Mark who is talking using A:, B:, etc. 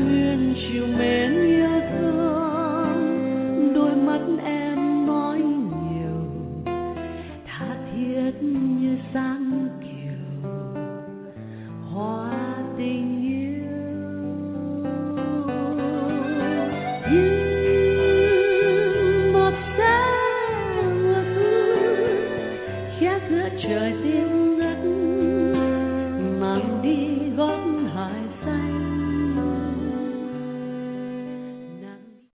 A: nguyện chịu mến yêu thương, đôi mắt em nói nhiều tha thiết như sáng kiều hoa tình yêu. Như một giấc mơ khép giữa trời đêm